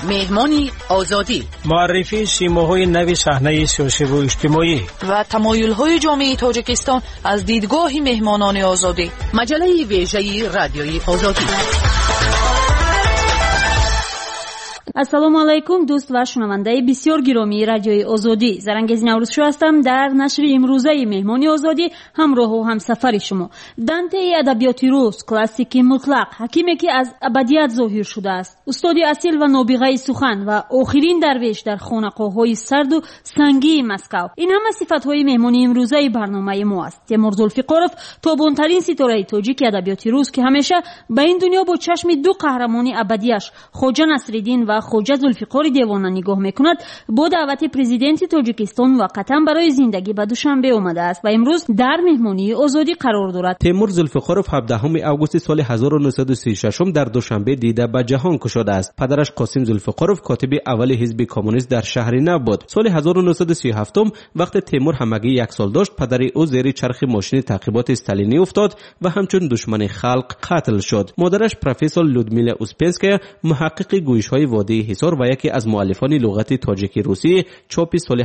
مهمانی آزادی، معرفی سیماهای نوی صحنه سیاسی و اجتماعی و تمایل‌های جامعه تاجیکستان از دیدگاه مهمانان آزادی. مجله ویژه رادیوی آزادی. ассалому алайкум дӯст ва шунавандаи бисёр гиромии радиои озодӣ. Зарангези наврӯзшӯ ҳастам. Дар нашри имрӯзаи меҳмони озодӣ ҳамроҳу ҳамсафари шумо. Дантеи адабиёти рус, классики мутлақ, ҳакиме ки аз абадият зоҳир шудааст, устоди асил ва нобиғаи сухан ва охирин дарвеш дар хонақоҳҳои сарду сангии Москав. Ин ҳама сифатҳои меҳмони имрӯзаи барномаи мо аст. Темур Зулфиқоров, тобонтарин ситораи тоҷики адабиёти рус, ки ҳамеша ба ин дунё бо чашми ду қаҳрамони абадиаш Хоҷа Насриддин ва Хоҷа Зулфиқори Девона нигоҳ мекунад, бо даъвати президенти Тоҷикистон муваққатан барои зиндагӣ ба Душанбе омадааст ва имрӯз дар меҳмонии озодӣ қарор дорад. Темур Зулфиқоров 17 августи соли 1936 дар Душанбе дида ба ҷаҳон кушодааст. Падараш Қосим Зулфиқоров котиби аввали ҳизби коммунист дар шаҳри Нав буд. Соли 1937 вақте Темур ҳамагӣ 1 сол дошт, падари ӯ зери чархи мошини таъқиботи сталинӣ уфтод ва ҳамчун душмани халқ қатл шуд. Модараш профессор Людмила Успенская, муҳаққиқи гӯишҳои водии ҳисор ва яке аз муаллифони луғати тоҷики русӣ, чопи соли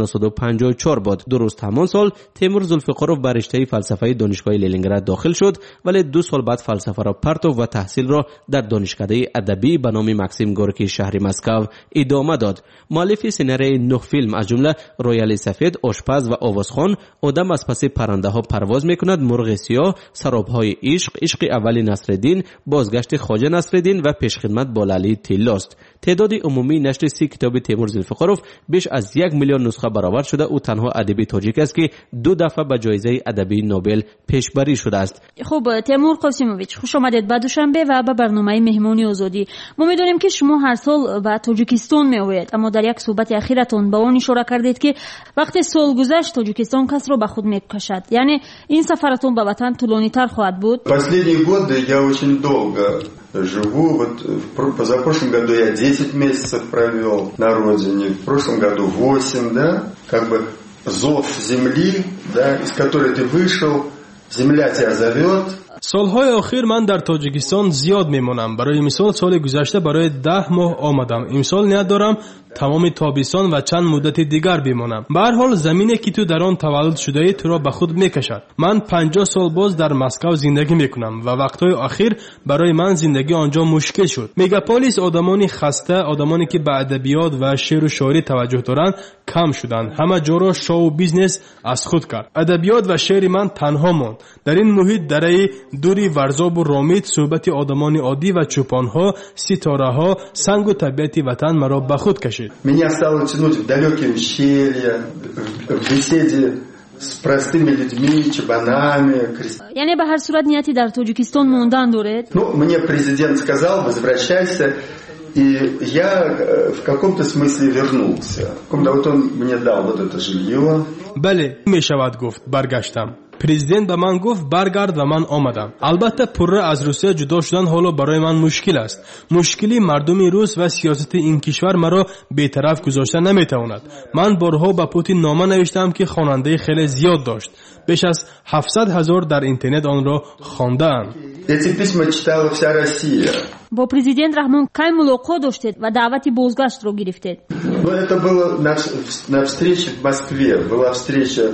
1954 буд. Дуруст ҳамон сол Темур Зулфиқоров ба риштаи фалсафаи донишгоҳи Ленинград дохил шуд, вале 2 сол баъд фалсафаро партов ва таҳсилро дар донишкадаи адабӣ ба номи Максим Горький шаҳри Москав идома дод. муаллифи сценарияи 9 филм аз ҷумла Рояли сафед, Ошпаз ва Овозхон, Одам аз паси паррандаҳо парвоз мекунад, Мурғи сиёҳ, Саробҳои ишқ, Ишқи аввали Насриддин, Бозгашти Хоҷа Насриддин ва Пешхидмат бо Лалии Тиллост. تعدادی عمومی نشر 30 کتاب تیمور زولفیقاروف بیش از 1 میلیون نسخه برآورد شده. او تنها ادیب تاجیک است که 2 دفعه به جایزه ادبی نوبل پیشبری شده است. خب تیمور قاسیموویچ، خوش آمدید به دوشنبه و به برنامه مهمانی آزادی. ما می‌دانیم که شما هر سال به تاجیکستان می‌آیید، اما در یک صحبت اخیرتون به آن اشاره کردید که وقتی سال گذشت تاجیکستان کس را به خود می‌کشد. یعنی این سفرتون به وطن طولانی‌تر خواهد بود؟ Последние годы я очень долго живу. Вот в позапрошлом году я 10 месяцев провел на родине, в прошлом году 8, да, как бы зов земли, да, из которой ты вышел, земля тебя зовет. سالهای آخر من در تاجیکستان زیاد میمونم. برای مثال سال گذشته برای 10 ماه آمدم. امسال نیت دارم تمام تابستان و چند مدت دیگر بمانم. به هر حال زمینی که تو در آن تولد شده ای تو را به خود میکشد. من 50 سال باز در مسکو زندگی میکنم و وقتهای اخیر برای من زندگی آنجا مشکل شد. مگاپولیس آدمانی خسته، آدمانی که به ادبیات و شعر و شاعری توجه دارند کم شدند. همه جا را شو بیزنس از خود کرد. ادبیات و شعر من تنها ماند. در این محیط درای دوری ورزاب و رامید صحبت آدمان عادی و چوپانها، ستاره‌ها، سنگ و طبیعت وطن مرا به خود کشید. Меня стало тянуть в далекие ущелья, в беседе с простыми людьми, чабанами. یعنی به هر صورت نیتی در تاجیکستان موندن دارید؟ Ну, мне президент сказал, возвращайся, и я в каком-то смысле вернулся. Вот он мне дал вот это жилье. بله میشود گفت برگشتم. پرزیدنت به من گفت برگرد و من آمدم. البته پره از روسیه جدا شدن حالا برای من مشکل است. مشکلی مردم روس و سیاست این کشور مرا بی‌طرف گذاشته نمیتواند. من بارها به پوتین نامه نوشتم که خواننده خیلی زیاد داشت. بیش از 700,000 در اینترنت آن را خواندند. Эти письма читала вся Россия. با президент Рахмон کی ملاقات داشتید و дa'вати بازگشت را گرفتید؟ Ну, это было на встрече в Москве. Была встреча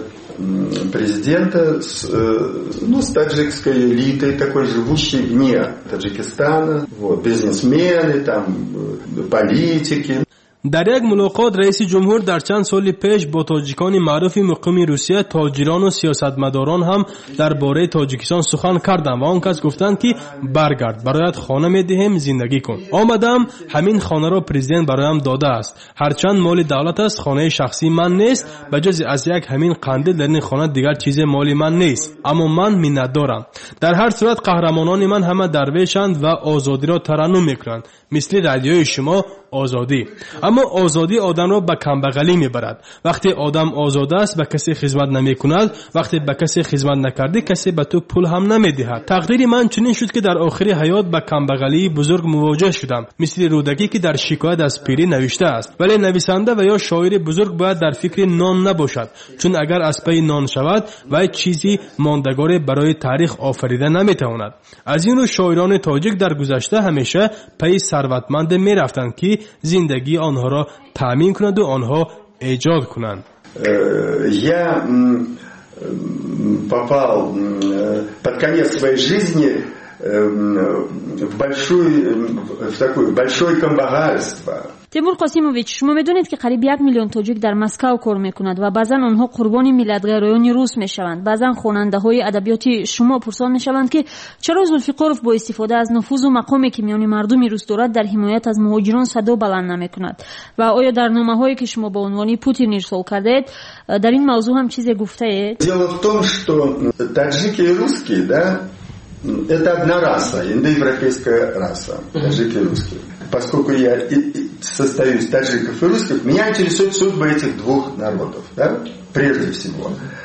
президента с таджикской элитой, такой живущей вне Таджикистана, вот, бизнесмены, там, политики. در یک ملاقات رئیس جمهور در چند سال پیش با تاجیکان معروف مقیم روسیه، تاجران و سیاستمداران هم درباره تاجیکستان سخن کردند و آن کس گفتند که برگرد، برایت خانه میدهیم، زندگی کن. آمدم، همین خانه را پرزیدنت برایم داده است. هرچند مال دولت است، خانه شخصی من نیست. بجز از یک همین قندیل در این خانه دیگر چیز مالی من نیست، اما من منت دارم. در هر صورت قهرمانان من همه درویشند و آزادی را ترنم میکنند، مثل رادیوی شما آزادی. اما آزادی آدم را به کمبغلی میبرد. وقتی آدم آزاد است به کسی خدمت نمیکند، وقتی به کسی خدمت نکردی کسی به تو پول هم نمیدهد. تقدیر من چنین شد که در آخر حیات به کمبغلی بزرگ مواجه شدم، مثل رودکی که در شکایت از پیری نوشته است. ولی نویسنده و یا شاعر بزرگ باید در فکر نان نباشد، چون اگر از پی نان شود و چیزی ماندگار برای تاریخ آفریده نمیتواند. از این رو شاعران تاجیک در گذشته همیشه پی ثروتمند میرفتند که زندگی آنها را تأمین کند و آنها ایجاد کنند. Я попал под конец своей жизни в такое большое камбагальство. تیمور قاسیموویچ، شما میدونید که قریب 1 میلیون تاجیک در مسکو کار میکند و بعضا آنها قربانی ملت‌گرایان روس میشوند. بعضا خواننده‌های ادبیاتی شما پرسان میشوند که چرا زولفیقارف با استفاده از نفوذ و مقامی که میان مردم روس دارد در حمایت از مهاجران صدا بلند نمیکند و آیا در نامه‌هایی که شما با عنوان پوتین ارسال کردید در این موضوع هم چیزی گفته اید؟ Дело в том, что таджики и русские, да, это одна раса, индоевропейская раса, таджики и русские. Поскольку я состою из таджиков и русских, меня интересует судьба этих двух народов, да, прежде всего.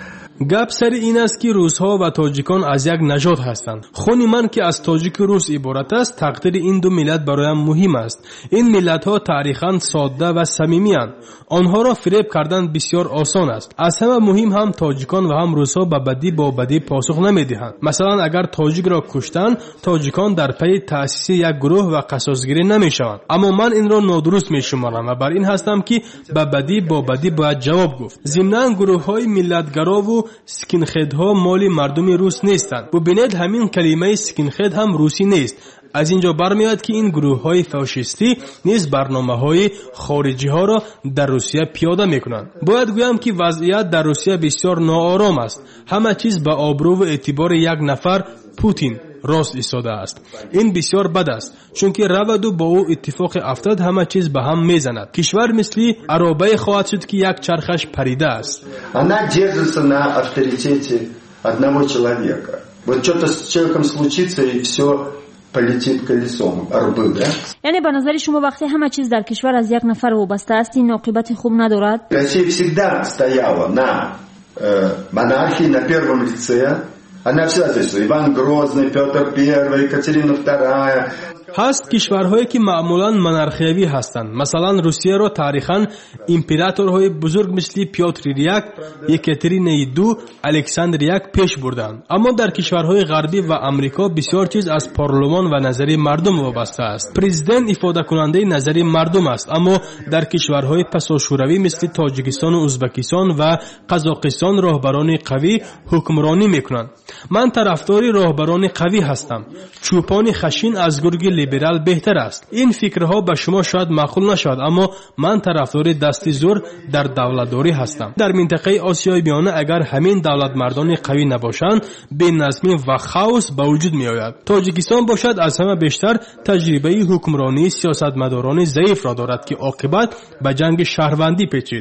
گپ سر این است که روس‌ها و تاجیکان از یک نژاد هستند. خون من که از تاجیک روس عبارت است، تقدیر این دو ملت برایم مهم است. این ملت‌ها تاریخاً ساده و صمیمی‌اند. آنها را فریب کردن بسیار آسان است. از همه مهم هم تاجیکان و هم روس‌ها به بدی با بدی پاسخ نمی‌دهند. مثلا اگر تاجیک را کشتند، تاجیکان در پی تأسیس یک گروه و قصاص‌گیری نمی‌شوند. اما من این را نادرست می‌شمارم و بر این هستم که به بدی با بدی باید جواب گفت. ضمناً گروه‌های ملت‌گرا و سکینخدها مال مردم روس نیستند. ببینید همین کلمه سکینخد هم روسی نیست. از اینجا برمیاد که این گروه‌های فاشیستی نیز برنامه‌های خارجی‌ها را در روسیه پیاده می‌کنند. باید گویم که وضعیت در روسیه بسیار ناآرام است. همه چیز به آبرو و اعتبار یک نفر پوتین راست ایستاده است. این بسیار بد است، چون که رود و با او اتفاق افتاد همه چیز به هم میزند. کشور مثلی عرابه خواهد شد که یک چرخش پریده است. Она держится на авторитете одного человека. Вот что-то с человеком случится и все полетит колесом. Арбы, да? یعنی به نظر شما وقتی همه چیز در کشور از یک نفر وابسته است این عاقبت خوب ندارد؟ Россия всегда стояла на монархии, на первом лице. Она всегда, то есть Иван Грозный, Петр I, Екатерина II. هست کشورهایی که معمولاً منارخیوی هستند. مثلا روسیه را تاریخاً امپراتورهای بزرگ مثل پیوتر یک، یکاترین دو، الکساندر یک پیش بردند. اما در کشورهای غربی و امریکا بسیار چیز از پارلمان و نظری مردم وابسته است. پرزیدنت افاده کننده نظری مردم است، اما در کشورهای پساشوروی مثل تاجیکستان و ازبکستان و قزاقستان راهبران قوی حکمرانی میکنند. من طرفدار راهبران قوی هستم. چوپان خشین از گرگ لیبرال بهتر است. این فکرها به شما شاید معقول نشود، اما من طرفدار دستی زور در دولتداری هستم. در منطقه آسیای میانه اگر همین دولت مردان قوی نباشند، بی‌نظمی و خاوس به وجود می آید. تاجیکستان باشد از همه بیشتر تجربه حکمرانی سیاستمداران ضعیف را دارد که عاقبت به جنگ شهروندی پیچید.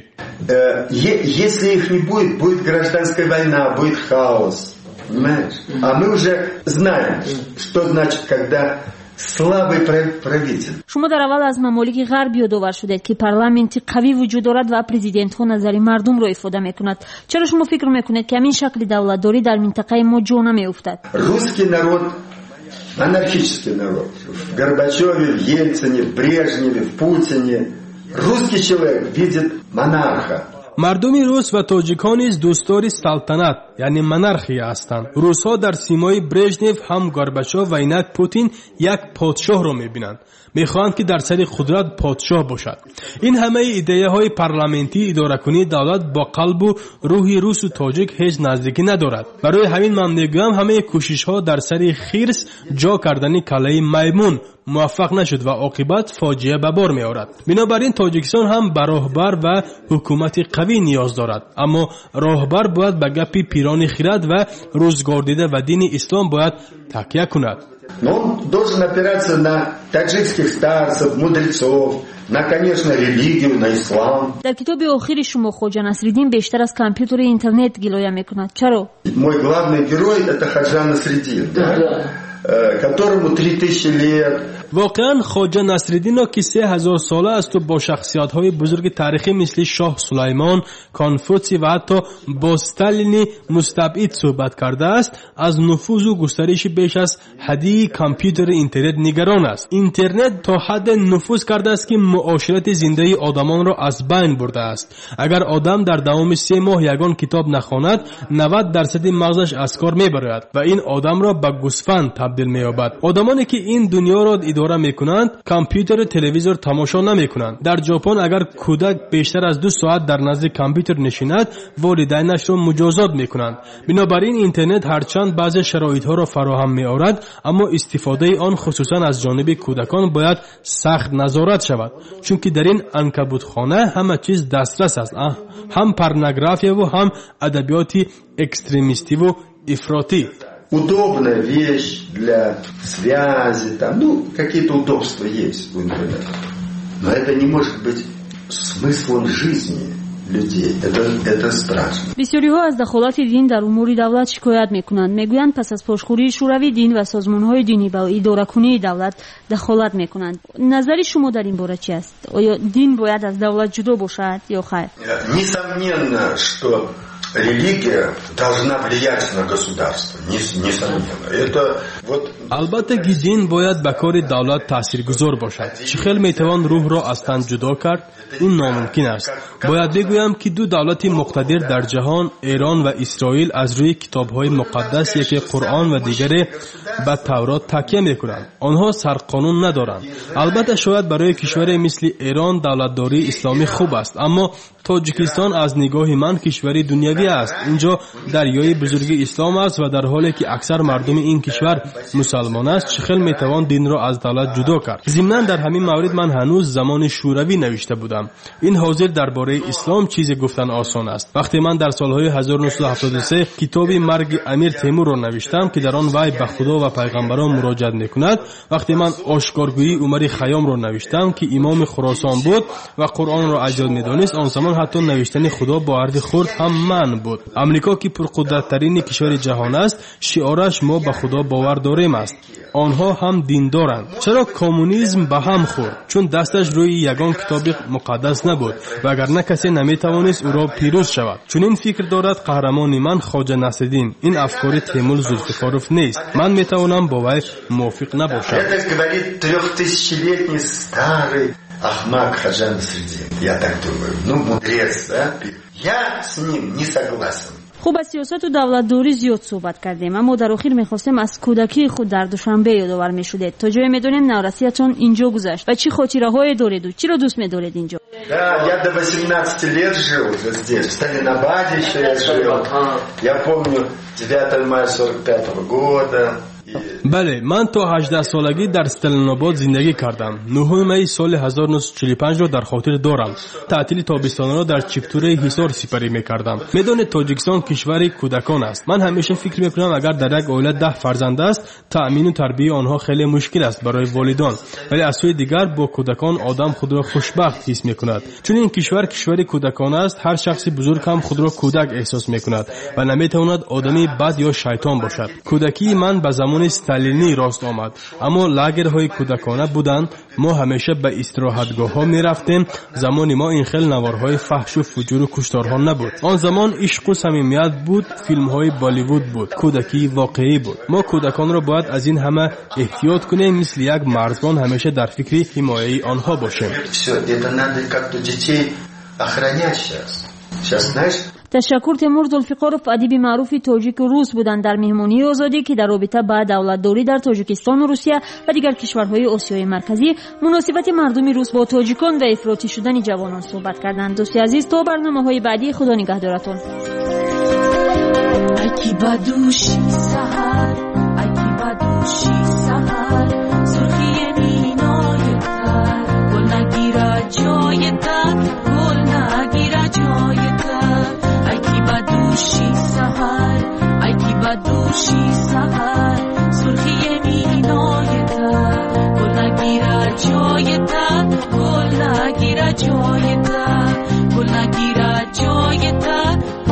Если их не будет, будет гражданская война, будет хаос. Понимаешь? А мы уже знаем, что значит, когда слабый правитель. شما در اول از ممالک غرب یادآور شدید که پارلمانتی قوی وجود دارد و پرزیدنت ها نظر مردم را افاده میکند. چرا شما فکر میکنید که همین شکل دولتداری در منطقه ما جا نمیافتد؟ Русский народ монархический народ. В Горбачеве, в Ельцине, в Брежневе, в Путине русский человек видит монарха. مردم روس و تاجیکان نیز دوستدار سلطنت یعنی منارخی هستند. روس‌ها در سیمای برژنف هم گورباچوف و اینک پوتین یک پادشاه را می‌بینند. می‌خواهند که در سر قدرت پادشاه باشد. این همه ایده‌های پارلمانتی اداره کنی دولت با قلب و روح روس و تاجیک هیچ نزدیکی ندارد. برای همین من میگویم همه کوشش‌ها در سر خرس جا کردن کله میمون موفق نشد و عاقبت فاجعه به بار می‌آورد. بنابراین تاجیکستان هم به راهبر و حکومت قوی نیاز دارد، اما راهبر باید به گپ پیران خرد و روزگار دیده و دین اسلام باید تکیه کند. Но он должен опираться на таджикских старцев, мудрецов, на, конечно, религию, на ислам. در کتاب آخر شما خواجه نصرالدین بیشتر از کامپیوتر اینترنت گلایه میکند. چرا؟ Мой главный герой – это Хаджа Насреддин, которому 3000 лет. واقعا خواجه نصرالدین که 3000 ساله است و با شخصیت‌های بزرگ تاریخی مثل شاه سلیمان، کانفوسی و حتی با استالین مستبعد صحبت کرده است، از نفوذ و گسترش بیش از حدی کامپیوتر اینترنت نگران است. اینترنت تا حد نفوذ کرده است که معاشرت زنده آدمان را از بین برده است. اگر آدم در دوام 3 ماه یگان کتاب نخواند، 90% مغزش از کار میبرد و این آدم را به گوسفند تبدیل تبدیل می‌یابد. آدمانی که این دنیا را اداره می‌کنند کامپیوتر و تلویزیون تماشا نمی‌کنند. در ژاپن اگر کودک بیشتر از 2 ساعت در نزد کامپیوتر نشیند والدینش را مجازات می‌کنند. بنابراین اینترنت هرچند بعضی شرایط‌ها را فراهم می‌آورد اما استفاده آن خصوصا از جانب کودکان باید سخت نظارت شود، چون که در این عنکبوتخانه همه چیز دسترس است، هم порнография و هم ادبیات экстремисти و افراطی. Удобная вещь для связи, там, какие-то удобства есть в интернете. Но это не может быть смыслом жизни людей. Это страшно. بسیاری‌ها از دخالت دین در امور دولت شکایت می‌کنند. می‌گویند پس از پاشخوری شوروی دین و سازمان‌های دینی به اداره‌کنی دولت دخالت می‌کنند. نظر شما در این باره چی است؟ آیا دین باید از دولت جدا باشد یا خیر؟ Несомненно, что религия должна влиять на государство. Несомненно. Это вот البته که دین باید به کار دولت تاثیرگذار باشد. چخیل میتوان روح را از تن جدا کرد؟ این ناممکن است. باید بگویم که 2 دولت مقتدر در جهان، ایران و اسرائیل، از روی کتاب‌های مقدس یکی قرآن و دیگری به تورات تکیه می‌کنند. آنها سرقانون ندارند. البته شاید برای کشوری مثل ایران دولتداری اسلامی خوب است، اما تاجیکستان از نگاه من کشوری دنیوی است. اینجا دریای بزرگ اسلام است و در حالی که اکثر مردم این کشور مسلمان است، چخیل میتوان دین را از دولت جدا کرد؟ ضمناً در همین مورد من هنوز زمان شوروی نوشته بودم. این حاضر درباره اسلام چیزی گفتن آسان است. وقتی من در سالهای 1973 کتاب مرگ امیر تیمور را نوشتم که در آن وی به خدا و پیغمبران مراجعت میکند، وقتی من آشکارگویی عمر خیام را نوشتم که امام خراسان بود و قرآن را اجل میدانست، آن زمان حتی نوشتن خدا با حرف خرد هم من بود. امریکا که پرقدرترین کشور جهان است، شعارش ما به خدا باور داریم است. آنها هم دین دارند. چرا کمونیسم به هم خورد؟ چون دستش روی یگان کتاب مقدس نبود و اگر نه کسی نمیتوانست او را پیروز شود. چون این فکر دارد قهرمان من خواجه نصرالدین. این افکار تیمور ذوالفقارов نیست. من میتوانم با وی موافق نباشم. Это говорит 3000-летний старый Ахмад Хаджа Насреддин. Я так думаю. Мудрец, да? Я с ним не согласен. خوب از سیاست و دولتداری زیاد صحبت کردیم، اما در آخر میخواستیم از کودکی خود در دوشنبه یادآور میشدید. تا جایی میدونیم نورسیتون اینجا گذشت و چی خاطره‌های دارید و چی رو دوست می‌دارید اینجا؟ Да, я до 18 лет жил здесь, в Сталинабаде еще я жил. Я помню 9 мая 45 года. بله، من تا 18 سالگی در استالیناباد زندگی کردم. 9 می سال 1945 را در خاطر دارم. تعطیل تابستان را در چپتور حصار سپری می‌کردم. میدان تاجیکستان کشور کودکان است. من همیشه فکر می‌کنم اگر در یک عائله 10 فرزند است، تأمین و تربیت آنها خیلی مشکل است برای والدان. ولی از سوی دیگر با کودکان آدم خود را خوشبخت حس می‌کند. چون این کشور کودکان است، هر شخص بزرگ هم خود را کودک احساس می‌کند و نمی‌تواند آدمی بد یا شیطان باشد. کودکی من به زمان استالینی راست آمد، اما لاگرهای کودکانه بودند. ما همیشه به استراحتگاه‌ها می‌رفتیم. زمان ما این خیل نوارهای فحش و فجور و کشتارها نبود. آن زمان عشق و صمیمیت بود، فیلم‌های بالیوود بود، کودکی واقعی بود. ما کودکان را باید از این همه احتیاط کنیم، مثل یک مرزبان همیشه در فکر حمایه آنها باشیم. تشکر. تیمور ذوالفقارov ادیب معروف تاجیک و روس بودند در مهمانی آزادی که در رابطه با دولتداری در تاجیکستان و روسیه و دیگر کشورهای آسیای مرکزی، مناسبت مردم روس با تاجیکان و افراطی شدن جوانان صحبت کردند. دوستی عزیز، تا برنامه‌های بعدی، خدا نگهدارتون. دوشی سحر سرخی مینای تا گل نگیره جای تا گل نگیره جای تا گل نگیره جای تا